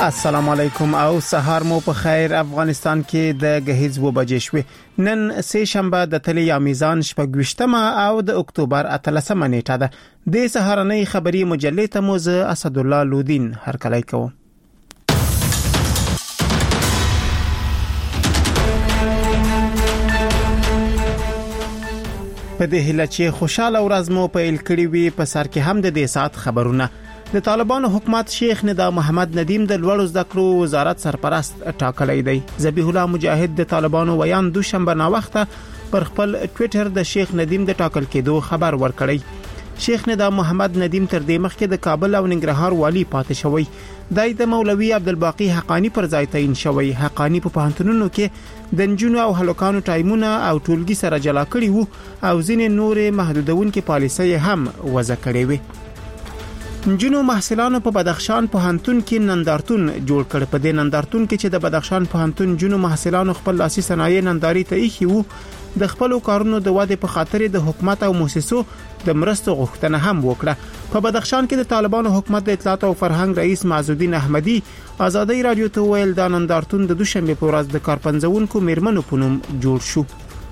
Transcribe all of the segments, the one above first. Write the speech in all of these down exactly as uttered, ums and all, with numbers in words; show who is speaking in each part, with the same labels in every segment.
Speaker 1: السلام علیکم او سهار مو په خیر. افغانستان کې د غهیز و بجې شوې. نن سه شنبه د تلې یا میزان شپږویشتمه او د اکتوبر اتلسمه نیټه ده. د سهارنۍ خبري مجلې ته مو زه اسد الله لودین هرکلی کوم. په دې هیله چې خوشاله ورځ مو په ال کړی وي. په سر کې هم د دې سات خبرونه. د طالبانو حکومت شیخ ندا محمد ندیم د لوړو زده کړو وزارت سرپرست ټاکلی دی. ذبیح الله مجاهد د طالبانو ویان دوشنبه نا وخته پر خپل ټوئیټر د شیخ ندیم د ټاکل کېدو خبر ورکړی. شیخ ندا محمد ندیم تر دې مخکې د کابل او ننګرهار والی پاتې شوی. دای د مولوی عبدالباقی حقانی پر ځای تعین شوی. حقانی په پوهنتونونو کې د نجونو او هلکانو ټایمونه او ټولګي سره جلا کړي وو او ځینې نورې محدودونکې پالیسۍ هم وضع کړې وې. نجونو محصلانو په بدخشان پوهنتون کې نندارتون جوړ کړ. په دې نندارتون کې چې د بدخشان پوهنتون جنو محصلانو خپل لاسي صنایع ننداري ته ایښي وو، د خپل کارونو د واده په خاطر د حکومت او مؤسسو د مرستو غوښتنه هم وکړه. په بدخشان کې د طالبانو حکومت د اطلاعات او فرهنګ رئیس معزالدین احمدی آزادۍ رادیو ته ویل دا نندارتون د دوشنبه په ورځ د کارپنځونکو میرمنو په نوم جوړ شو.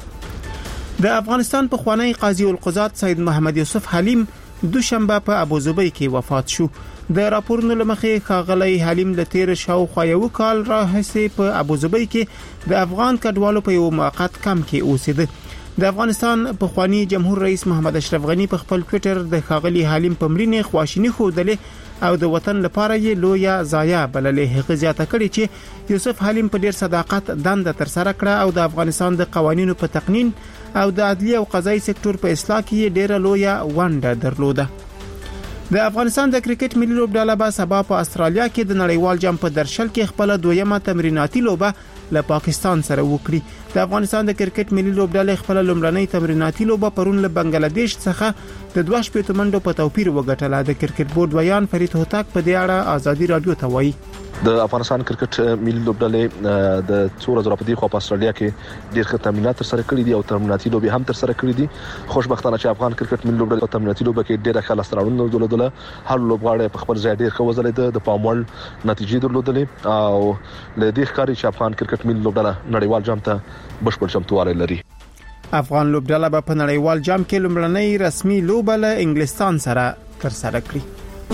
Speaker 1: د افغانستان په خوانی قاضي القضات سید محمد یوسف حلیم دوشنبه په ابوظبي کې وفات شو. د راپورونو لمخې ښاغلی حلیم د تیر شاوخوا یو کال راهیسې په ابوظبي کې د افغان کډوالو په یو موقت کمپ کې اوسېده. د افغانستان په خوانی جمهور رئیس محمد اشرف غنی په خپل ټوئیټر د ښاغلی حلیم په مړینې خواشینی خوده او د وطن لپاره یې لویه ضایعه بللې. هغه زیاته کړې چې یوسف حلیم په ډیر صداقت دنده تر سره کړه او د افغانستان د قوانینو په تقنین او د عدلیه او قضایي سکتور په اصلاح کې ډیره لویه ونډه درلوده. د افغانستان د کرکټ ملي لوبډله به سبا په استرالیا کې د نړیوال جام په درشل کې خپل دویمه تمریناتي لوبه له پاکستان سره وکړي. د افغانستان د کرکټ ملي لوبډله خپل لومړنۍ تمریناتي لوبه پرون له بنگلاديش څخه د دوه شپږ منډو په توپیر وګټله. د کرکټ بورډ ویان فرید هوتک په دې اړه ازادي رادیو ته وایي.
Speaker 2: د افغانستان کرکټ ملي لوبډلې د څو ورځې راپدې خو په استرالیا کې ډېر ښه تمرینات تر سره کړي دي او تمریناتي لوبې هم تر سره کړي دي. خوشبختانه چې افغان کرکټ ملي لوبډلې په تمریناتي لوبه کې ډېر ښه لاستراوړنه درلودله. هر لوبغاړی په خپل ځای ډېر ښه وځلېده، د پام وړ نتیجې درلودلې او له دې ښکاري چې افغان کرکټ ملي لوبډله نړیوال جام ته بشپړ چمتووالی لري.
Speaker 1: افغان لوبډله به په نړیوال جام کې لومړنۍ رسمي لوبه له انګلستان سره تر سره کړي.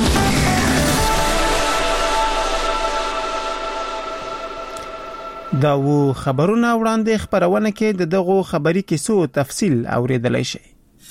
Speaker 1: دا و خبرونه وړاندې خبرونه کې د دغه خبري کیسو تفصیل اوریدلای شي.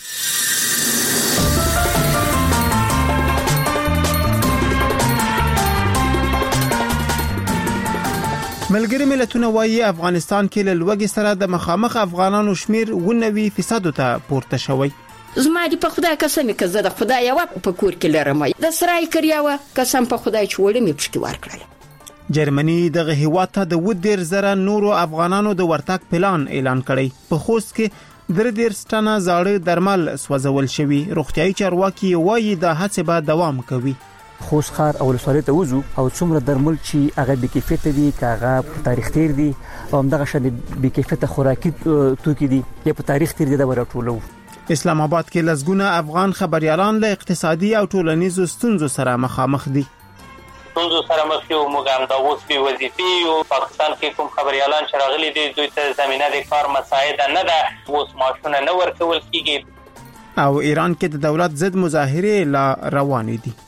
Speaker 1: ملګری ملتونه وايي افغانستان کې له لوګي سره د مخامخ افغانانو شمیر ونوي فیصد ته پورته شوی.
Speaker 3: زما دې په خدای قسم کې زه د خدای یو په کور کې لرم. د سرای کړیاوه قسم په خدای چې وړم یې پښتي ورکړل.
Speaker 1: جرمني دغه هیواد ته د ودیر زره نورو افغانانو د ورتګ پلان اعلان کړی. په خوست کې درې دېرش ټنه زاړه درمل سوځول شوي. روغتیايي چارواکي وایي دا هڅه به دوام کوي.
Speaker 4: خوست ښار او ولسوالۍ ته وځو او څومره درمل چې هغه بې کیفیته دي، هغه په تاریخ تیر دي او همدغه شان بې کیفیته خوراکي توکي دي یا په تاریخ تیر دي دا ورټولو.
Speaker 1: اسلام آباد کې لسګونه افغان خبريالان له اقتصادي او ټولنیزو ستونزو سره مخامخ دي.
Speaker 5: ستونزو سره مخ یو موږ هم د اوس په وظیفې او پاکستان کې کوم خبريالان چې راغلي دي دوی ته زمينه د کار مساعده نه ده، اوس معاشونه نه ورکول کیږي.
Speaker 1: او ایران کې د دولت ضد مظاهره لا روانې دي.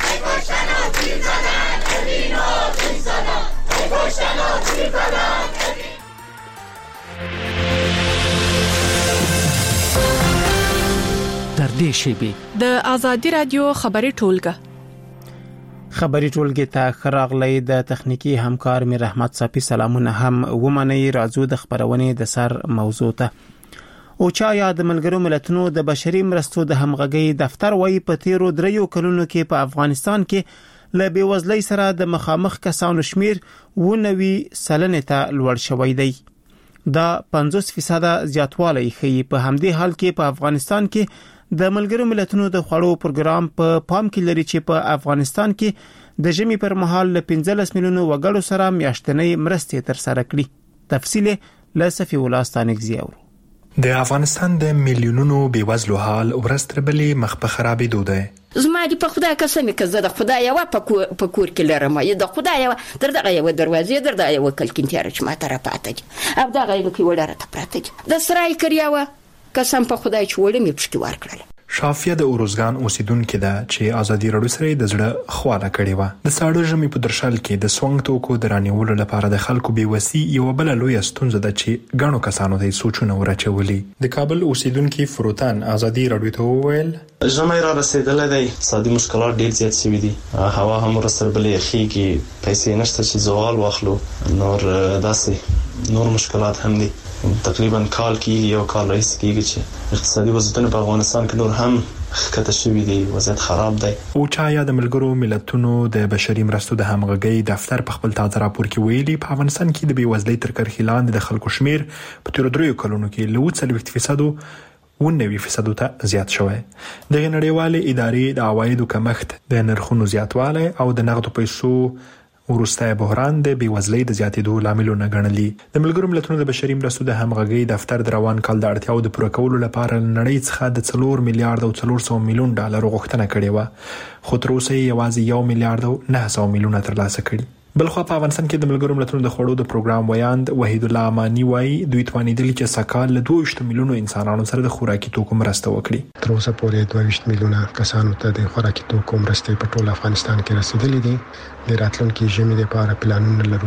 Speaker 6: در دې شیبه د آزادي رادیو خبري ټولګه
Speaker 1: خبري ټولګه ته خراغلی د تخنیکی همکار مې رحمت صافي سلامونه هم ومني. راځو د خبرونه د سر موضوع ته. او چا یاد ملګرو ملتونو د بشري مرستو د همغږي دفتر وایي په تیرو دریو کلونو کې په افغانستان کې له بیوزلۍ سره د مخامخ کسانو شمیر ونوي سلنه ته لوړ شوی دی. دا پنځوس فیصد زیاتوالی ښیي. په همدې حال کې په افغانستان کې د ملګرو ملتونو د خوړو پروګرام په پام کې لري چې په افغانستان کې د ژمي پر مهال له پنځلس میلیونو وګړو سره میاشتنۍ مرستې تر سره کړي. تفصیل له صفي الله ستانګزي اورو.
Speaker 7: د افغانستان د میلیونونو بیوزلو حال ورځ تر بلې مخ په خرابېدو دی.
Speaker 3: زما دې په خدای قسم کې زه د خدای یو په کور کې لرم یا د خدای یو تر دغه یو دروازې در د یو کلکینتیار چې ما ته راپاتې او دغه یو کې وړه راته پراته د سرای کړیاوه قسم په خدای چې وړه مې پښتي ور کړل.
Speaker 7: شافیه د اوروزګان اوسیدونکو ده چې ازادي راډیو سره د زړه خواله کړې و. د ساړه ژمي په درشل کې د سونګ توکو د رانیولو لپاره د خلکو بیوسی یو بل لوی ستونزه ده چې غاڼو کسانو د سوچونه ورچولي. د کابل اوسیدونکو فروتان ازادي راډیو ته وویل
Speaker 8: ژمي را رسیدلې دی، اقتصادي مشکلات ډیر زیات شوي دي، هوا هم ورسره بلې خيږي، پیسې نشته چې زوال واخلو، نور داسې نور مشکلات هم دي. تقریبا کال کې یو کال رئیس کېږي چې اقتصادي وضعیت په افغانستان کې نور هم خطه شوی دی، وضعیت خراب دی.
Speaker 7: او چا د ملګرو ملتونو د بشري مرستو د همغږي دفتر په خپل تازه راپور کې ویلي په افغانستان کې د بیوزلۍ تر کرښې لاندې د خلکو شمیر په تیر دریو کلونو کې له څلوېښت فیصد او نوي فیصد ته زیات شوی. د نړیوالې ادارې د عوایدو کمښت، د نرخونو زیاتوالی او د نقدو پیسو ورسته بحران د بیوزلۍ د زیاتېدو لاملونه ګڼلي. د ملګرو ملتونو د بشري مرستو د همغږي دفتر د روان کال د اړتیاو د پوره کولو لپاره نړۍ څخه د څلور میلیارډ او څلور سوه میلیون ډالر غوښتنه کړې و، خو تر اوسه یوازې یو میلیارډ او نه سوه میلیونه ترلاسه کړي. بلخو په افغانستان کې د ملګرو ملتونو د خوړو د پروګرام ویاند وحید الله امانی وایي دوی توانیدل چې سکهال له دوه ویشت میلیونو انسانانو سره د خوراکي توکو مرسته وکړي.
Speaker 9: تر اوسه پورې دوه ویشت میلیونه کسانو ته د خوراکي توکو مرستې په ټول افغانستان کې رسیدلې دي. د راتلونکي ژمي لپاره پلانونه لرو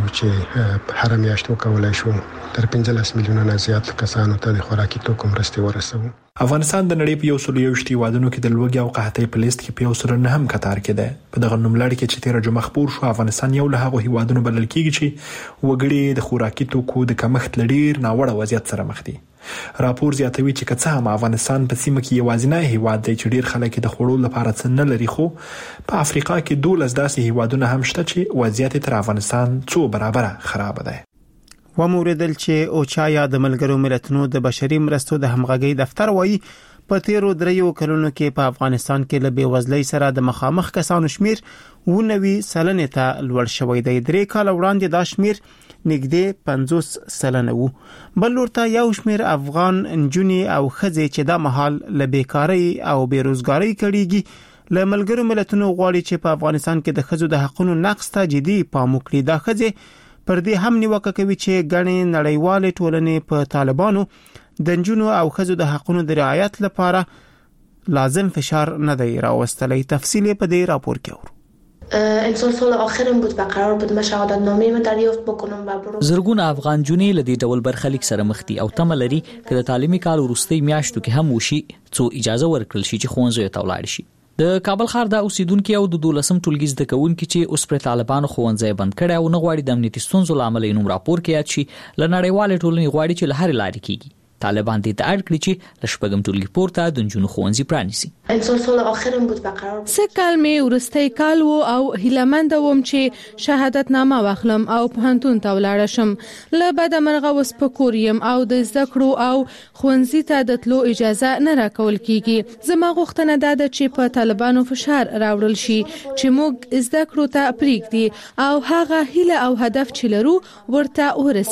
Speaker 9: چې هر میاشت وکولای شو تر پنځلس میلیونه نه زیات کسانو ته د خوراکي توکو مرستې ورسوو.
Speaker 7: افغانستان د نړۍ په یو سل یوشت هیوادونو کې د لوږې او قحطۍ په لیست کې په یو سل نه هم کتار کې ده. په دغه نوملړ کې چې تیر جمعه خبر شو افغانستان یو له هغو هیوادونو بلل کېږي چې وګړي د خوراکي توکو د کمښت لډیر ناوړه وضعیت سره مخ دي. راپور زیاتوي چې که څه هم افغانستان په سیمه کې یوازینی هیواد دی چې ډیر خلک د خوړو لپاره څه نه لري، خو په افریقا کې دولس داسې هیوادونه هم شته چې وضعیت تر افغانستان څو برابره خراب دی.
Speaker 1: وموردل چې اوچا د ملګرو ملتونو د بشري مرستو د همغږي دفتر وایي په تیرو دریو کلونو کې په افغانستان کې له بیوزلۍ سره د مخامخ کسانو شمیر ونوي سلنې ته لوړ شوی دی. درې کال وړاندې دا شمیر نږدې پنځوس سلنه وو. بل ورته یو شمیر افغان نجونې او ښځې چې دا مهال له بیکارۍ او بیروزګارۍ کړيږي له ملګرو ملتونو غواړي چې په افغانستان کې د ښځو د حقوقو نقض ته جدي پام وکړي. دا ښځې پر دې هم نیوکه کوي چې ګڼې نړیوالې ټولنې په طالبانو د نجونو او ښځو د حقوقو د رعایت لپاره لازم فشار نه دی راوستلی. تفصیل په دې راپور کې اورو.
Speaker 10: امسال سال آخرم بود و قرار بود من شهادتنامه من دریافت بکنم و برو.
Speaker 11: زرګونه افغان جونې له دې ډول برخلیک سره مخ دي او تمه لري چې د تعلیمي کال وروستۍ میاشتو کې هم وشي څو اجازه ورکړل شي چې ښوونځیو ته ولاړ شي. د کابل ښار د اوسیدونکو او د دولسم ټولګي زده کوونکو چې اوس پر طالبانو ښوونځي بند کړي او نه غواړي د امنیتي ستونزو لامل یې نوم راپور کې یاد شي له نړیوالې ټولنې غواړي چې له هر لارې کېږي. طالبان دې ته اړ کړی چې له شپږم ټولګي پورته د نجونو ښوونځي پرانیسي.
Speaker 10: امسال سال آخرم بود و قرار بود.
Speaker 6: سه کال می ورستی کال وو او هیلمند ووم چې شهادتنامه واخلم او پوهنتون ته ولاړ شم. له بد مرغه وس په کوریم او د زده کړو او ښوونځي ته د تلو اجازه نه راکول کیږي. زما غوښتنه ده چې په طالبانو فشار راوړل شي چې موږ زده کړو ته پریږدي او هغه هیله او هدف چې لرو ورته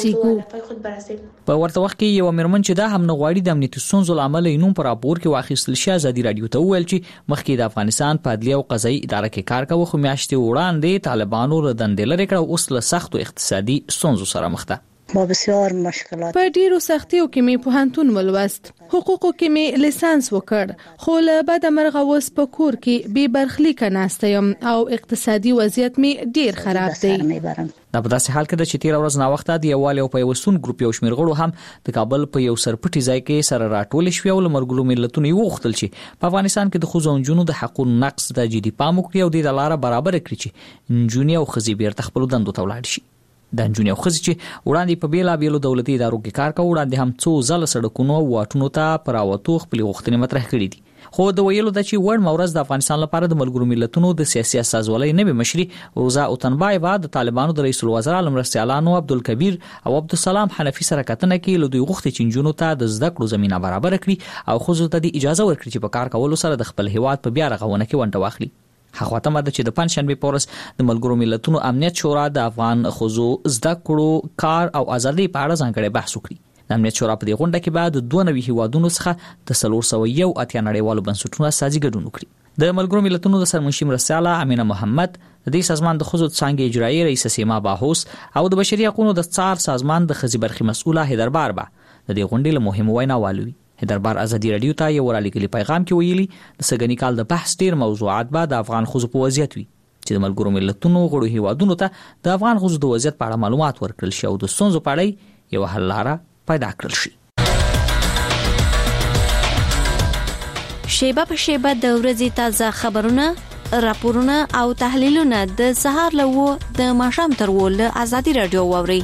Speaker 6: ورسیږو.
Speaker 11: په ورته وخت کې یو مرمن چې دا هم نه غواړي د امنیتي ستونزو لامل یې نوم پر راپور کې واخیستل شي. ازادي راډیو ته وویل چې مخکې د افغانستان په عدلیه او قضایي اداره کې کار کاوه، خو میاشتې وړاندې طالبانو له دندې لرې کړ او اوس له سختو اقتصادي ستونزو سره مخ ده.
Speaker 10: با بسیار مشکلات.
Speaker 6: په ډیرو سختیو کې می پوهنتون ولوست، حقوقو کې می لیسانس وکړ، خو له بد مرغه وس په کور کې بې برخلیک ناسته یم او اقتصادي وضعیت می ډیر خراب دی.
Speaker 11: دا په داسې حال کې د چې تیر ورځ نا وخت د یووالي او پیوستون ګروپ یو شمېر غړو هم د کابل په یو سرپټي ځای کې سره راټول شوي او له ملګرو ملتونو یې وغوښتل چې په افغانستان کې د ښځو او نجونو د حقوقو نقض ته جدي پام وکړي او دې لاره برابر کړي چې نجونې او ښځې بیرته خپلو دندو ته ولاړ شي. د نجونې او ښځې چې وړاندې په بیلابیلو دولتي ادارو کې کار کوي وړاندې هم څو ځله سړکونو او واټونو ته پر راوتو خپلې غوښتنې مطرح کړي دي. خو د ویلو د چې وړ مورز د افغانستان لپاره د ملګرو ملتونو د سیاسي استازولۍ نوي مشري روزا اوتنبایوا د طالبانو د رئیس الوزرا لمرستیالانو عبدالکبیر او عبدالسلام حنفي سره کتنه کې له دوی غوښتي چې نجونو ته د زده کړو زمينه برابر کړي او ښځو ته د اجازه ورکړي چې په کار کولو سره د خپل هیواد په بیا رغونه کې ونډه واخلي. هغه ته مده چې د پنځشنبه پورس د ملګرو ملتونو امنیت شورا د افغان ښځو زده کړو کار او ازادي په اړه ځانګړی بحث وکړي. د امنیت شورا په دې غونډه کې بعد دوه نوي هیوادونو څخه د څلور سوه یو اتیا نړیوالو بنسټونو اساسي ګډون وکړي. د ملګرو ملتونو د سرمنشي مرستیاله امینه محمد د دې سازمان د خزو څنګه اجرایی رئیس سیما باهوس او د بشري حقوقو د څار سازمان د خزي برخي مسؤله هیدربار با د دې غونډې له مهمه وینا والوي. هیدربار ازادي رادیو ته یو وړاندې پیغام کې ویلي د سګنی کال د بحث ډیر موضوعات به د افغان خزو په وضعیت وي چې د ملګرو ملتونو غړو هیوادونو ته د افغان خزو د وضعیت په اړه معلومات ورکړل شي او د ستونزو په اړه یو حل لاره پیدا کړل شي.
Speaker 12: شیبه په شیبه د ورځې تازه خبرونه، راپورونه او تحلیلونه د سهار له و د ماښام تر و له ازادي رادیو واوري.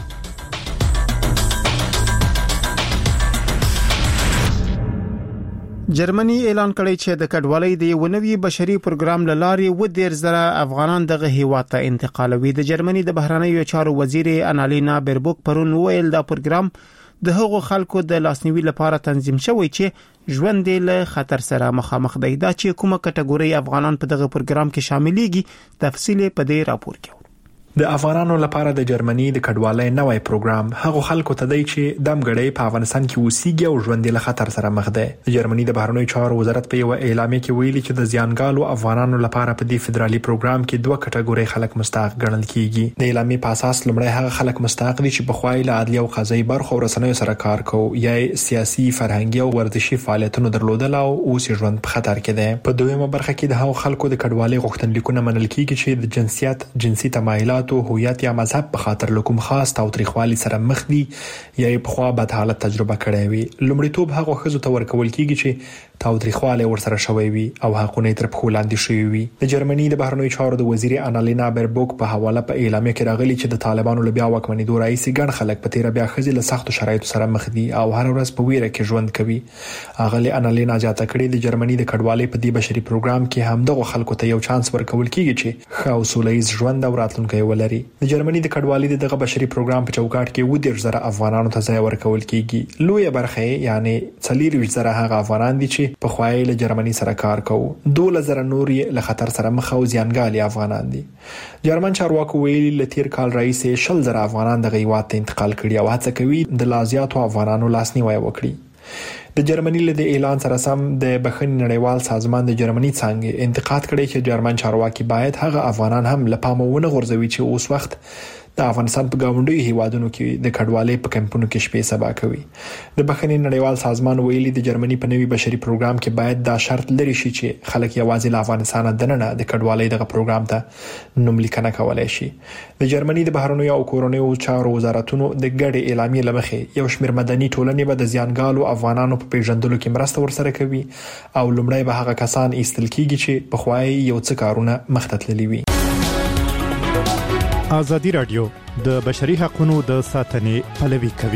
Speaker 1: جرمني اعلان کړی چې د کډوالۍ د یو نوي بشري پروګرام لارې و ډیر زره افغانان دغه هیواد ته انتقالوي. د جرمني د بهرنیو چارو وزیر انالینا بیربوک پرون ویل دا پروګرام د هغو خلکو د لاسنیوي لپاره تنظیم شوی چې ژوند له خطر سره مخامخ دی. دا چې کومه کټګوري افغانان په دغه پروګرام کې شاملېږي تفصیل په دې راپور کې.
Speaker 7: د افغانانو لپاره د جرمني د کډوالۍ نوې پروګرام هغه خلکو ته دی چې دمګړی په افغانستان کې اوسېږي او ژوند له خطر سره مخ دی. د جرمني د بهرنیو چارو وزارت په یو اعلامیه کې ویلي چې د زیانګالو افغانانو لپاره په دې فدرالي پروګرام کې دوه کټګوري خلک مستحق ګڼل کیږي. د اعلامیه په اساس لومړی هغه خلک مستحق دي چې په خوای له عدلي او قضایي برخو رسنیو سره کار کوي یا سیاسي، فرهنګي او ورزشي فعالیتونو درلودل او اوس ژوند په خطر کې دی. په دویمه برخه کې د هغو خلکو د کډوالۍ غوښتنلیکونه منل کیږي چې د جنسیت، جنسي تمایلات او هویت یا مذهب په خاطر لکوم خاص تاوتریخوالي سره مخ دي یا په خوا بد حالت تجربه کړی وي. لومړیتوب هغه خزو ته ورکول کیږي چې تاوتریخوالي ورسره شوی وي او حقونه تر پخو لاندې شوی وي. د جرمني د بهرنیو چارو د وزیر انالینا بیربوک په حواله په اعلامیه کې راغلي چې د طالبانو له بیا واکمنېدو راځي ګڼ خلک په تیر بیا خزي له سختو شرایطو سره مخ دي او هر ورځ په ویره کې ژوند کوي. اغلی انالینا جاته کړي د جرمني د کډوالۍ په دې بشري پروګرام کې هم دغه خلکو ته یو چانس ورکول کیږي چې ښه او سولهییز ژوند او راتلونکی ولري. د جرمني د کډوالۍ دغه بشري پروګرام په چوکاټ کې و ډیر زره افغانانو ته ځای ورکول کیږي. لوی برخه یعنی څلور زره هغه افغانان دي چې په خوای له جرمني سره کار کوي. دوه زره نور یې له خطر سره مخ او زیانګالي افغانان دي. جرمن چارواکو ویلي ل تیر کال رئیس شل زره افغانان د هیواد ته انتقال کړي او هڅه کوي د لازیاتو افغانانو لاسنیوي وکړي. د جرمني له اعلان سره سم د بخښنې نړیوال سازمان د جرمني څنګه انتقاد کړي چې جرمن چارواکي باید هغه افغانان هم له پامه ونه غورځوي چې اوس وخت د افغانستان په ګاونډي هیوادونو کې د کډوالۍ په کمپونو کې شپې سبا کوي. د بخښنې نړیوال سازمان ویلي د جرمني په نوي بشري پروګرام کې باید دا شرط لري شي چې خلک یوازې له افغانستان دننه د کډوالۍ دغه پروګرام ته نوم لیکنه کولای شي. د جرمني د بهرنیو او کورنیو چارو وزارتونو د ګډې اعلامیې لمخې یو شمېر مدني ټولنې به د زیانګالو افغانانو په پیژندلو کې مرسته ورسره کوي او لومړی به هغه کسان ایستل کیږي چې په خوای یو څه کارونه مخته تللي وي.
Speaker 13: ازادي رادیو د بشري حقوقو د ساتنې پلوي کوي.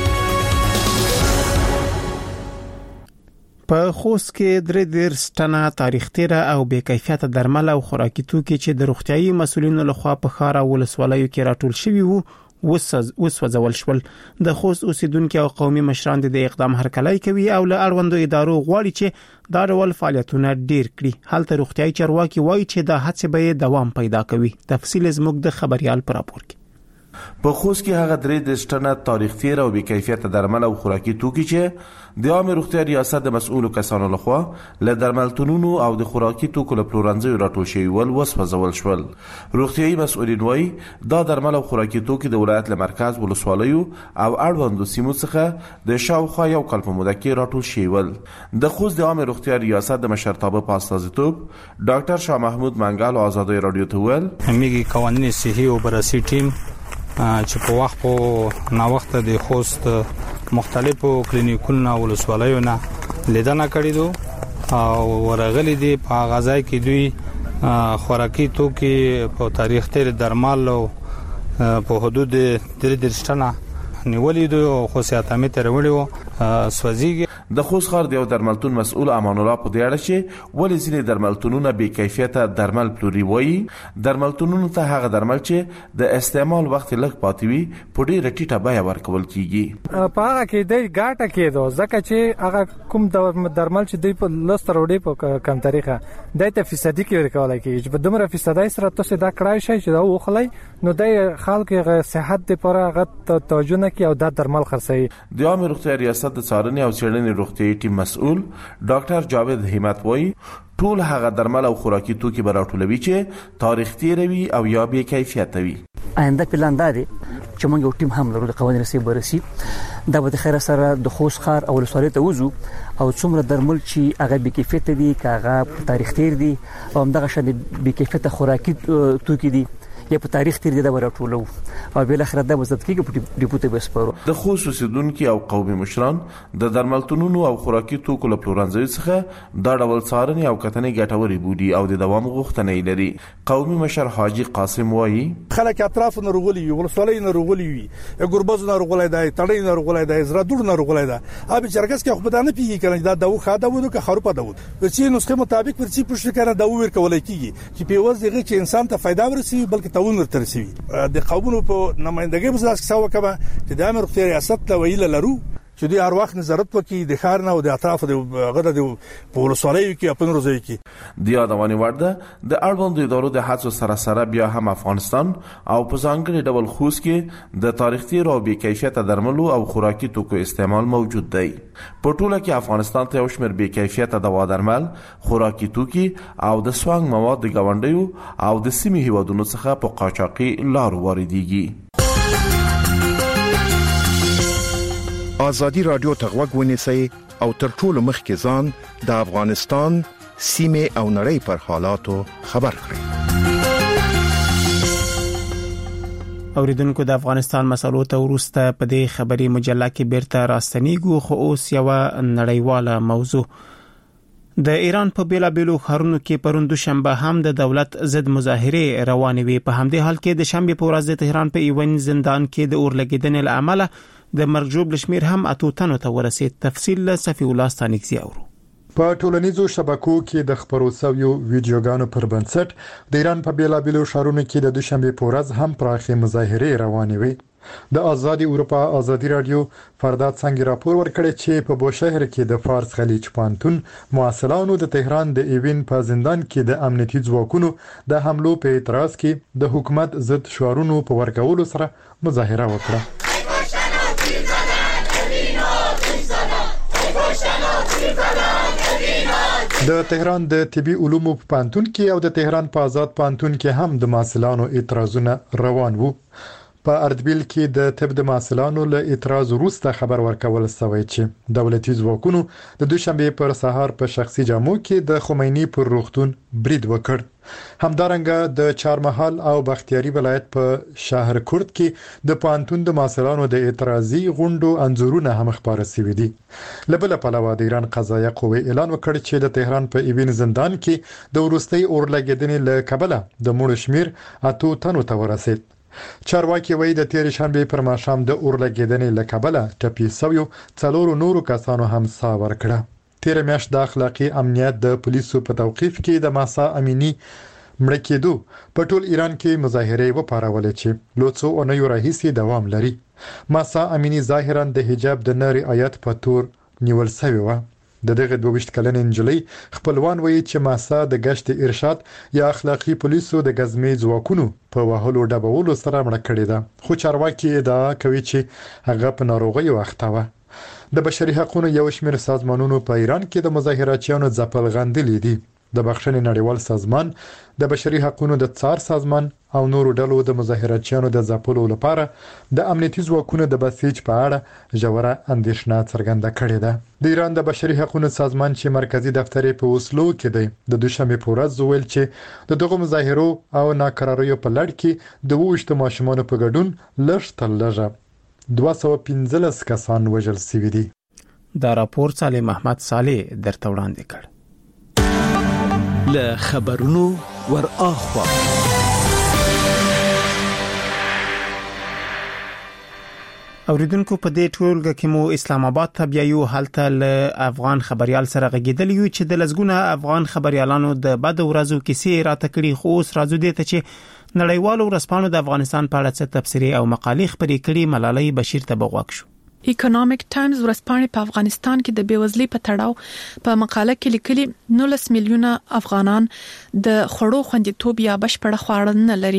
Speaker 1: په خوست کې درې دیرش ټنه تاریخ تیره او بې کیفیته درمل او خوراکي توکي چې د روغتيایي مسولینو لخوا په ښار او ولسوالیو کې راټول شوي وو وسوځول شول. د خوست اوسیدونکو او قومي مشران د اقدام هرکلی کوي او له اړوندو ادارو غواړي چې دا ډول فعالیتونه ډیر کړي. هلته روغتيایي چارواکي وایي چې دا هڅې به دوام پیدا کوي. تفصیل زموږ د خبريال پر راپور کې.
Speaker 14: په خوست کې هغه درې دیرش ټنه تاریخ تیر او بې کیفیته درمل او خوراکي توکي چې د عامه روغتیا ریاست د مسؤلو کسانو لخوا له درملتونونو او د خوراکي توکو له پلورنځیو راټول شوي ول وسوځول شول. روغتيایي مسؤلین وایي دا درمل او خوراکي توکي د ولایت له مرکز ولسوالیو او اړوندو سیمو څخه د شاوخوا یو کال په موده کې راټول شوي ول. د خوست د عامه روغتیا ریاست د مشرتابه په استازیتوب ډاکټر شاه محمود منګل آزادي رادیو ته ویل
Speaker 15: همغه قوانین صحي او بررسي ټیم چې په وخت په نا وخت د خوست مختلفو کلینیکونو او ولسوالیو لیدنه کړې دو او ورغلي دي په غذای کې دوی خوراکي توکي په تاریخ تیر درمل او په حدود درې دیرش ټنه نیولې دو او خصوصیات هم تر وړو سوځيږي.
Speaker 14: د خوست ښار د یو درملتون مسؤل امان الله په دې اړه چې ولې ځینې درملتونونه بې کیفیته درمل پلوري وایي درملتونونو ته هغه درمل چې د استعمال وخت لږ پاتې وي په ډېره ټیټه بیه ورکول کیږي.
Speaker 16: په هغه کې د ګاټه کېدو ځکه چې هغه کوم درمل چې دوی په لستر وړي په کم طریقه د ته فیصدي کې ورکول کیږي په دومره فیصدي سره تاسو دا کړای شي چې دا وخلای نو د خلکو صحت لپاره هغه توجه نه کوي او دا درمل خرڅي.
Speaker 14: د عامه روغتیا ریاست ریاست د څارنې او څېړنې روغتیايي ټیم مسؤل ډاکټر جاوید همت وایي ټول هغه درمل او خوراکي توکي به راټولوي چې تاریخ تیروي او یا بې کیفیته وي.
Speaker 4: آینده پلان دا دی چې موږ یو ټیم هم لرو د قوانینو رسي برسي دا به د خیر سره د خوست ښار او ولسوالۍ ته وځو او څومره درمل چې هغه بې کیفیته دي که هغه تاریخ تیر دي او همدغه شان بې کیفیته خوراکي توکي دي یا په تاریخ تیر دي دا به راټولو او بل اخر دا وزت کېږي په ډیپو ته وسپارو.
Speaker 14: د خوست اوسیدونکو او قومي مشران د درملتونونو او خوراکي توکو له پلورنځي څخه دا ډول څارنې او کتنې ګټورې بودي او د دوام غوښتنې لري. قومي مشر حاجی قاسم وایي
Speaker 17: خلک اطراف نه رغولي وي، ولسوالۍ نه رغولي وي، ګوربز نه رغولای دی، تړۍ نه رغولای دی، زرا دور نه رغولای دی. اب چرګس کې خو بدانه پیږي کنه دا دو خاده ودو که خروپه دو په چې نسخه مطابق پر چې پښه کنه دا ور کولای کیږي چې په وځي چې انسان ته फायदा ورسي بلکې تاون ورته رسي. د قومونو په نمائندګۍ په اساس څه وکړه چې د امر اختیاري ریاست ته ویل لرو چې د هر وخت نظارت وکړي د ښار نه او د اطراف د غړو د پولیسوالۍ کې خپل روزي کې
Speaker 14: د یادونه ورده د اړوند ادارو د هڅو سره سره بیا هم افغانستان او په ځانګړي ډول خوست کې د تاریخ تیر او بې کیفیته درملو او خوراکي توکو استعمال موجود دی. په ټوله کې افغانستان ته یو شمېر بې کیفیته دوا درمل، خوراکي توکي او د سوانګ مواد د گاونډیو او د سیمې هیوادونو څخه په قاچاقي لارو واردېږي.
Speaker 18: آزادی رادیو ته غوږ ونیسئ او تر ټولو مخکې ځان د افغانستان سیمې او نړۍ پر حالاتو خبر کړئ.
Speaker 1: اوریدونکو د افغانستان مسلو ته ورسته په دې خبري مجله کې بیرته راستنیږو، خو اوس یو نړیواله موضوع. د ایران په بیلابیلو ښارونو کې پروند شنبه هم د دولت ضد مظاهره روانې وي. په همدې حال کې د شنبه په ورځ د تهران په ایوان زندان کې د اورلګیدنې لامل د مرجوب لشمیر هم اتو تنو ته ورسید. تفصیل له صفی الله ستانکزی اورو.
Speaker 19: په ټولنیزو شبکو کې د خبرو شویو ویډیوګانو پر بنسټ د ایران په بیلابیلو ښارونو کې د دوشنبه په ورځ هم پراخه مظاهره روانې وي. د آزادي اروپا آزادي رادیو فرداد څنګه راپور ورکړی چې په بوشهر کې د فارس خلیج پانتون مواصلانو د تهران د ایوین په زندان کې د امنیتي ځواکونو د حملو په اعتراض کې د حکومت ضد شعارونو په ورکولو سره مظاهره وکړه. د تهران د طبي علومو په پانتون کې او د تهران په آزاد پانتون کې هم د ماسلانو اعتراضونه روان وو. په اردبیل کې د طب د ماسلانو له اعتراض وروسته خبر ورکول شوی چې دولتي ځواکونو د دوشنبه پر سهار په شخصي جامو کې د خمینی پر روغتون برید وکړ. همدارنګه د چارمحال او بختیاری ولایت په شهر کورد کې د پانتون د ماسلانو د اعتراضي غونډو انځورونه هم خبره شوي دي. لبل په علاوه د ایران قضایه قوه اعلان وکړ چې د تهران په ایوین زندان کې د ورستۍ اورلګیدنې له کبله د مړو شمیر اتو تنو ته ورسید. چارواکي وایي د تیر شنبه پر ماښام د اورلګیدنې له کبله ټپي شویو څلورو نورو کسانو هم ساه ورکړه. تیر میاشت د اخلاقی امنیت د پولیسو په توقیف کې د ماسا امینی مړ کېدو په ټول ایران کې مظاهره وپارولې چې لوڅو اونیو راهیسې دوام لري. ماسا امینی ظاهرا د حجاب د نه رعایت په تور نیول شوی و. د دغه دوه ویشت کلن انجلۍ خپلوان وایي چې ماسا د گشت ارشاد یا اخلاقی پولیسو د غزمې ځواکونو په وهلو ډبولو سره مړ کړی ده، خو چارواکي ادعا کوي چې هغه په ناروغي وخته و. د بشري حقوقو یو شمېر سازمانونو په ایران کې د مظاهراتچیانو ځپل غندلې دي. د بخښنې نړیوال سازمان، د بشري حقوقو د څار سازمان او نورو ډلو د مظاهراتچیانو د ځپلو لپاره د امنیتي ځواکونو د بسیج په اړه ژوره اندېښنه څرګنده کړې ده. د ایران د بشري حقوقو سازمان چې مرکزی دفتر په اوسلو کې دی د دوشنبه په ورځ ویل چې د دغه مظاهرو او ناکراریو په لړ کې د وښته ماشومانو په ګډون لږ تر لږه دوه سوه پنځلس کسان وژل شوي دي.
Speaker 1: دا راپور صالح محمد صالح درته وړاندې کړ.
Speaker 20: له خبرونو ور اخوا
Speaker 1: اوریدونکو په دې ټولګه کې مو اسلام آباد ته بیا یو حالت له افغان خبريال سره غږیدل یو چې د لزګونه افغان خبريالانو د بد ورځو کیسې راته کړي، خو اوس راځو دې ته چې نړیوالو ورسپانو د افغانستان په اړه څه تبصرې او مقالې خبرې کړي. ملالۍ بشیر ته بغواک شو.
Speaker 21: اکونومیک ټایمز ورسپانې په افغانستان کې د بیوزلۍ په تړاو په مقاله کې لیکلي نولس میلیونه افغانان د خړو خوندیتوب یا بشپړه خواړه نه لري.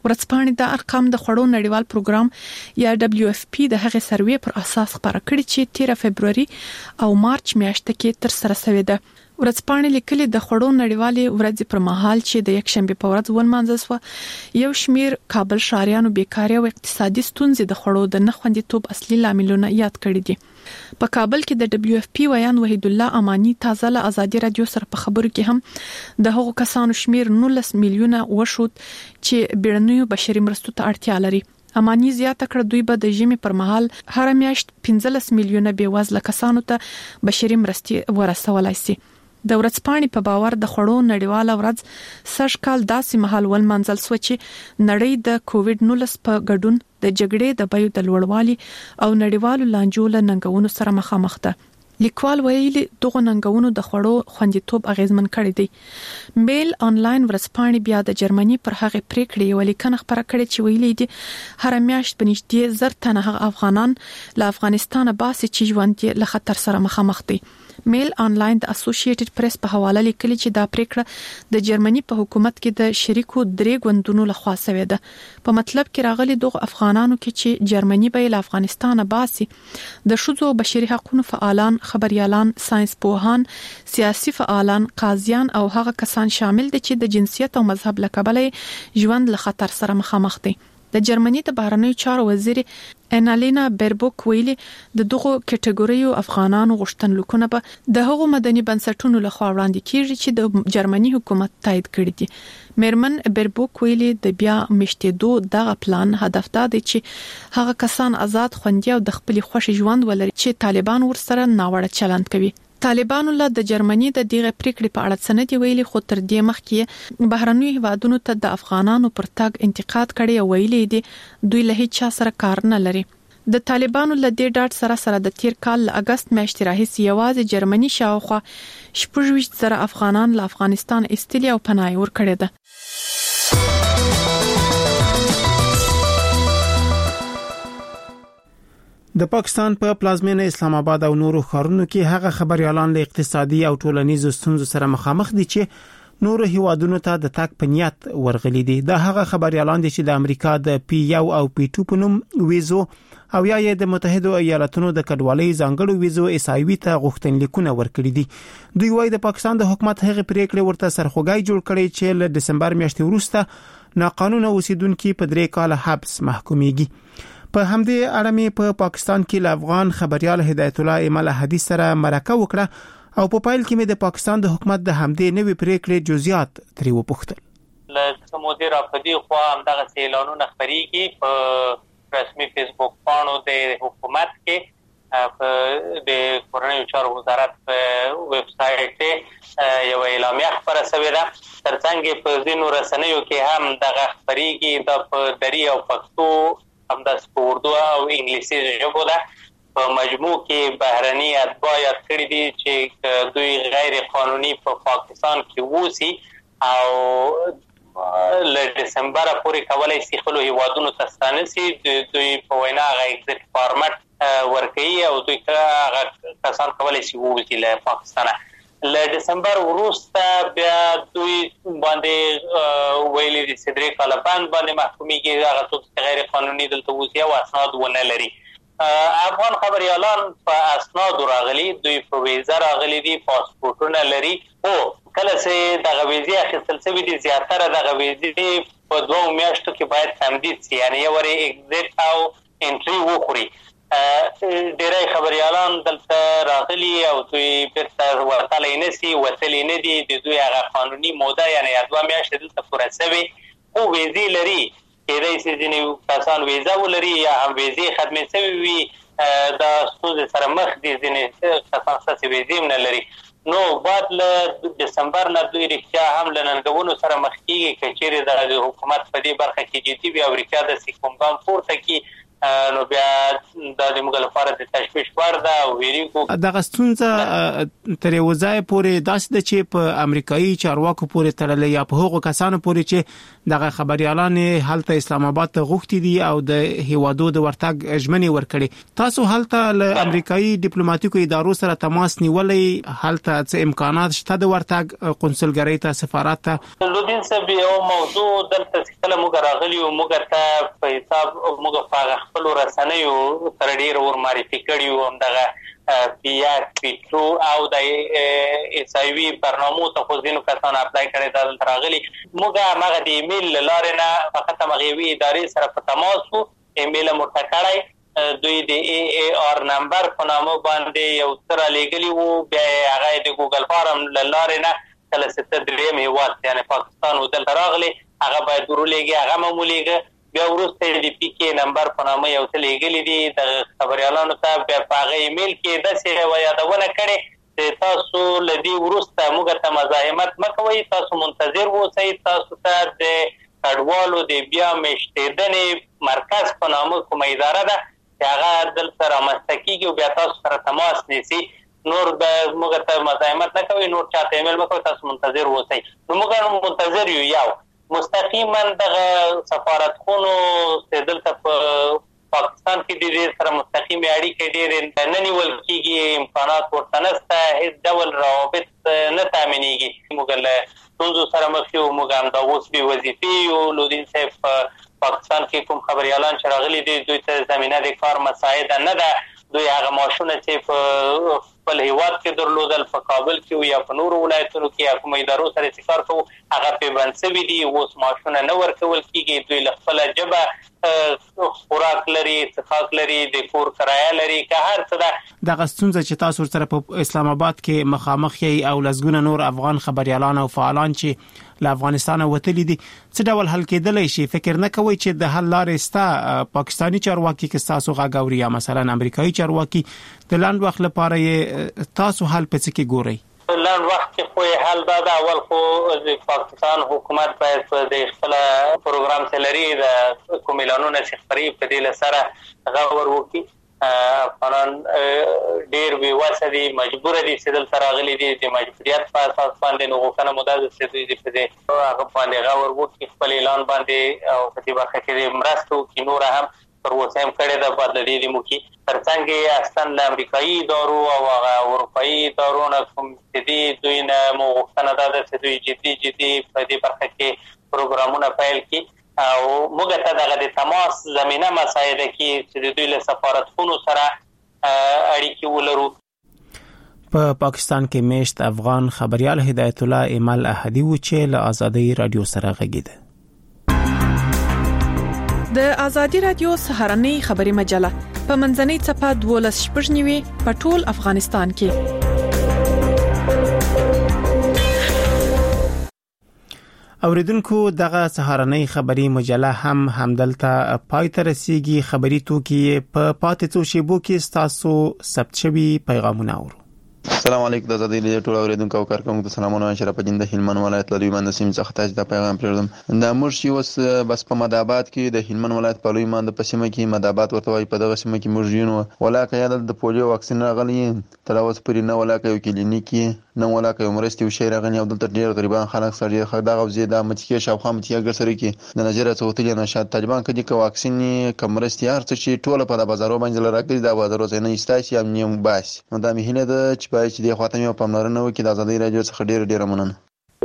Speaker 21: ورځپاڼې د ارقام د خوړو نړیوال پروګرام یا دبليو اف پی د هغه سروې پر اساس خبره کړې چې تیرا فبرवरी او مارچ میاشتې کې تر سره شوې ده. ورځپاڼې لیکلي د خوړو نړیوالې ورځې پر مهال چې د یک شنبه په ورځ ولمانځل شو، یو شمیر کابل شهريانو بیکاري او اقتصادي ستونزې د خوړو د نخوندیتوب اصلي لاملونه یاد کړي دي. په کابل کې د دبليو اف پی ویان وحید الله امانی تازه له ازادي رادیو سره په خبرو کې هم د هغو کسانو شمیر نولس میلیونه وشود چې بیړنیو بشري مرستو ته اړتیا لري. امانی زیاته کړ دوی به د ژمي پر مهال هر میاشت پنځلس میلیونه بېوزله کسانو ته بشري مرستې ورسولای شي. د ورځپاڼې په باور د خوړو نړیواله ورځ سږ کال داسې مهال ولمانځل شو چې نړۍ د کووډ نولس په ګډون د جګړې د بیو د لوړوالي او نړیوالو لانجو له ننګونو سره مخامخ ده. لیکوال ویلي دغه ننګونو د خوړو خوندیتوب اغیزمن کړی دی. میل آنلاین ورځپاڼې بیا د جرمني پر هغه پریکړې یو لیکنه خبره کړې چې ویلي دي هر میاشت بنشتي زر تنه افغانان له افغانستان باسي چې ژوند یې له خطر سره مخامخ دي. میل آنلاین د اسوسییټډ پریس په حواله لیکلي چې دا پریکړه د جرمني په حکومت کې د شریکو درې غوندونو لخوا شوې ده. په مطلب کې راغلي دغه افغانانو کې چې جرمني به له افغانستان باسي د شذو بشري حقوقو فعالان، خبريالان، ساينس پوهان، سیاسي فعالان، قاضیان او هغه کسان شامل دي چې د جنسیت او مذهب له کبله ژوند له خطر سره مخامخ دي. د جرمني د بهرنیو چارو وزیر انالینا بیربوک ویلي د دغه کټګوریو افغانانو غوښتنلیکونه به د هغو مدني بنسټونو لخوا وړاندې کیږي چې د جرمني حکومت تایید کړی دي. میرمن بیربوک ویلي د بیا مشتېدو دغه پلان هدف دا دی چې هغه کسان آزاد، خوندي او د خپل خوښ ژوند ولري چې طالبان ورسره ناوړه چلند کوي. طالبانو له د جرمني د دغه پریکړې په اړه څه نه دی ویلي، خو تر دې مخکې بهرنیو هیوادونو ته د افغانانو پر تګ انتقاد کړي او ویلي دي دوی له هیڅ چا سره کار نه لري. د طالبانو له دې ډاټ سره سره د تیر کال له اگست میاشتې راهیسې یوازې جرمني شاوخوا شپږ ویشت زره افغانان له افغانستان ایستلي او پناه ورکړي ده.
Speaker 1: د پاکستان په پا پلازمینه اسلام آباد او نورو ښارونو کې هغه خبريالان له اقتصادي او ټولنیزو ستونزو سره مخامخ دي چې نورو هیوادونو ته د تګ په نیت ورغلي دي. دا هغه خبريالان دي چې د امریکا د پی یو او پی ټو په نوم ویزو او یا د متحده ایالاتونو د کډوالۍ ځانګړو ویزو اسایوي ته غوښتنلیکونه ورکړي دي. دوی وايي د پاکستان د حکومت هغه پریکړه ورته سرخوږی جوړ کړي چې له دسمبر میاشتې وروسته ناقانونه اوسیدونکو په درې کال حبس محکوميږي. په همدې اړه مې په پا پاکستان کې ل افغان خبريال هدایت الله امل احدی سره مرکه وکړه او په پایل کې مې د پاکستان د حکومت د همدې نوې پریکړې جزئیات ترې وپوښتل.
Speaker 5: له مدیر افدی خو همدغه اعلانونه خبريږي په رسمي فیسبوک پاڼو د حکومت کې په د کورنیو چارو وزارت په ویب سټ یو اعلامیه خبره شوې ده. ترڅنګ په ځینو رسنیو کې هم دغه خبريږي د په دری او پښتو هم د اردو او انګلیسي ژبه ده. په مجموع کې بهرني اتباع یاد کړی دي چې دوی غیر قانوني په پاکستان کې ووسی او له دسمبر پورې کولای شي خپل هیوادونو ته ستانه شي. دوی په وینا غي ایگزیټ فارمټ ورکوي او دوی هغه کسان کولای شي ووسی له پاکستانه. له دسمبر وروسته بیا دوی باندې ویلي دي چې درې کاله باندې باندې محکوميږي هغه څوک چې غیر قانوني دلته وسی او اسناد ونه لري. افغان خبريالان په اسناد راغلي، دوی په ویزا راغلي دي، پاسپورتونه لري. او کله چې د غویزي اخیستل شوی دي زیاتره د غویزي په دوه میاشتو کې باید تمدید شي، یعنی یو ری ایگزیټ او انټری وخوري. ډیری خبريالان دلته راغلي او دوی بیرته ورتللی نه سي، وتلی نه دي. د دوی هغه قانوني موده یعنی دوه میاشتې دلته پوره شوي خو ویزې لري. کېدای شي ځینې کسان ویزا ولري یا هم ویزې ختمې شوي وي، دا ستونزې سره مخ دي. ځینې کسان ستاسې ویزې هم نه لري. نو بعد له دسمبر نه دوی رښتیا هم له ننګونو سره مخ کېږي. که چیرې د حکومت په دې برخه کې جدي وي او رښتیا داسې کوم ګام پورته کړي نو بیا د موږ لپاره د تشویش وړ ده او ویریږو.
Speaker 1: دغه ستونزه تر یو ځای پورې داسې ده چې په امریکایي چارواکو پورې تړلې یا په هغو کسانو پورې چې دغه خبريالان هلته اسلام آباد ته غوښتي دي او د هیوادو د ورتګ ژمنې ورکړي. تاسو هلته له امریکایي ډیپلوماټیکو ادارو سره تماس نیولې؟ هلته څه امکانات شته د ورتګ قونسلګرۍ ته، سفارت ته؟
Speaker 5: لودین صاحب یو موضوع دلته کله موږ راغلی او موږ ته په حساب موږ په خپل رسنیو تر ډیر ور معرفي کړیو هم دغه پی آر پی ټو او د ایس آی وی برنامو ته خو ځینو کسان اپلای کړی دا دلته راغلي. موږ هغه د ایمیل لارې نه فقط هغه وی ادارې سره په تماس وو، ایمیل مو ټکړای، دوی د ای ای آر نمبر په نامه باندې یو تر لګلی وو، بیا هغه د ګوګل فارم لارې نه کله ست دریم هیواد یعنی پاکستان ودل راغلي، هغه باید ورولېږي، هغه معمولیږي. بیا وروسته د پی کې نمبر په نامه یو څه لګلی دي د خبريالانو ته، بیا په هغه ایمیل کې داسې و یادونه کړي چې تاسو لدی وروسته موږ ته مزاحمت مکوئ، تاسو منتظر اوسئ، تاسو ته د کډوالو د بیا مشتیدنې مرکز په نامه کومه اداره ده چې هغه دلته رامنځته کیږي او بیا تاسو سره تماس نیسي. نور د موږ ته مزاحمت نه کوي، نور چاته ایمیل مکوئ، تاسو منتظر اوسئ. نو موږ منتظر یو یو مستقیما دغه سفارتخونو چې دلته په پاکستان کې د دې سره مستقیم اړیکې ډېرې نه نیول کېږي، امکانات ورته نشته، هېڅ ډول روابط نه تامینېږي. موږ له ستونزو سره مخ یو، موږ همدا اوس بې وظیفې یو. لودین صاحب په پاکستان کې کوم خبریالان چې راغلي دي دوی ته زمینه د کار مساعده نه ده. دوی هغه ماشونه چې په خپل هیواد کې درلودل په کابل کې یا په نورو ولایتونو کې یا کوم ادارو سره چې کار کوو هغه پیوند شوي دي، اوس ماشونه نه ورکول کېږي. دوی له خپله ژبه خوراک لري، څښاک لري، د کور کرایه لري، که هر څه ده.
Speaker 1: دغه ستونزه چې تاسو سره په اسلام آباد کې مخامخ یې او لسګونه نور افغان خبريالان او فعالان چې له افغانستان وتلي دي، څه ډول حل کېدلی شي؟ فکر نه کوئ چې د حل لارې ستا پاکستاني چارواکي کې تاسو غږ اوري یا مثلا امریکایي چارواکي د لاند وخت لپاره یې تاسو حل په څه کې ګورئ؟
Speaker 5: لاند وخت کې خو حل دا ده، اول خو د پاکستان حکومت باید د خپل پروګرام سلري د کوم اعلانونه چې خبري په دې سره غور وکړي. افغانان ډېر بې وسه دي، مجبور دي چې دلته راغلي دي، د مجبوریت په اساس باندې نو غوښتنه مو دا ده چې دوی د په دې هغه باندې غور وکړي، خپل اعلان باندې او په دې برخه کې مرسته وکړي. نور هم پر اوسه هم کړې ده، باید له دې وکړي. ترڅنګ یې اصلا له امریکایي ادارو او هغه اروپایي ادارو نه کوم چې دي دوی نه مو غوښتنه دا ده چې دوی جدي جدي په دې برخه کې پروګرامونه پیل کړي او موږ ته دغه د تماس زمینه مساعده کړي چې دوی له سفارتخونو سره اړیکې ولرو.
Speaker 1: په پاکستان کې میشت افغان خبريال هدایت الله ایمل احدی و چې له آزادۍ رادیو سره غږیده.
Speaker 21: د آزادۍ رادیو سهارنۍ خبري مجله په منځنۍ صفحه دولس شپږ نیوي په ټول افغانستان کې.
Speaker 1: اوریدونکو دغه سهارنۍ خبري مجله هم همدلته پای ته رسیدي. خبري توکي په پاتې څو شیبو کې تاسو ثبت شوي پیغامونه اورو.
Speaker 2: السلام علیکم د آزادۍ رادیو ټول اوریدونکو او کارکونکو ته سلامونه. شرف جن د هلمند ولایت لوی مند سیم څخه تاسو ته پیغام پرېږدم. د موږ چې اوس بس په مدابات کې د هلمند ولایت په لوی مند په سیمه کې مدابات ورته وایي، په دغه سیمه کې موږ یو ولاکه یاد د پولیو واکسین راغلی تر اوسه پورې نه ولاکه یو کلینیک نه ولاکه یو مرستې وشي راغلی او دلته ډېر غریبان خلک سره خ دغه وزې د متکې شاوخوا متیا ګر سره کې د نظر څوتلې نشاد طالبان کدي ک واکسین کم مرستې هر څه چې ټوله په بازارو باندې راکړي د بازارو څخه نه استاسي هم نیم باس نو د مهینه د چې پای چې د خاطمه پاملرنه وکړي د آزادۍ رادیو څخه ډېر ډېر مننه.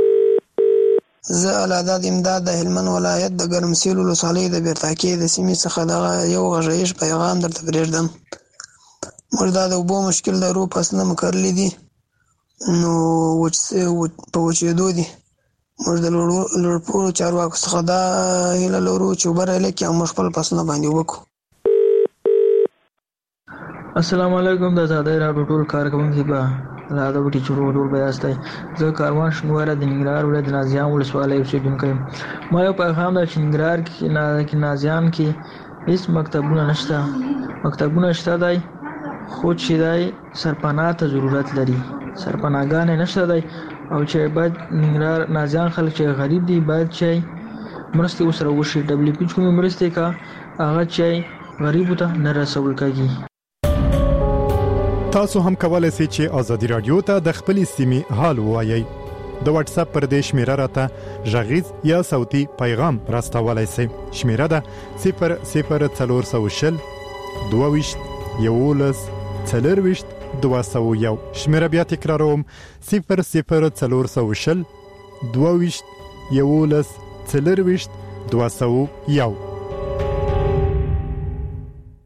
Speaker 22: زه علاداد امداد د هلمند ولایت د ګرمسیر ولسوالۍ د بیرتاکې د سیمې څخه دغه یو غږیز پیغام درته پرېږدم. موږ دا د اوبو مشکل لرو، فصلونه مو کرلي دي نو وچ په وچېدو دي. موږ د لوړپوړو چارواکو څخه دا هیله لرو چې اوبه رالکي او موږ خپل فصلونه باندې وکړو.
Speaker 23: السلام علیکم د آزادۍ رادیو ټول کارکونکو به لا د وټي چورو ټول بیاستای. زه کاروان شنواره د ننګرهار ولایت د نازیان ولسوالۍ اوسېدونکی یم. ما یو پیغام د ننګرهار کې نازیان کې هیڅ مکتبونه نشته. مکتبونه شته دی خو چې دی سرپناه ته ضرورت لري، سرپناهګانې نشته دی او چې باید ننګرهار نازیان خلک چې غریب دي باید چې مرستې ورسره وشي. ډبلیو پی چې کومې مرستې کا هغه چې غریبو ته نه رسول کیږي.
Speaker 13: تاسو هم کولای شئ چې ازادي رادیو ته د خپلې سیمې حال ووایئ. د واتس اپ پر دې شمیره راته ژغیز یا صوتي پیغام راستولای شئ. شمیره ده صفر صفر څلور سوه شل دوه ویشت یولس څلور ویشت دوه سوه یو. شمیره بیا تکراروم صفر صفر څلور سوه شل دوه ویشت یولس څلور ویشت دوه سوه یو.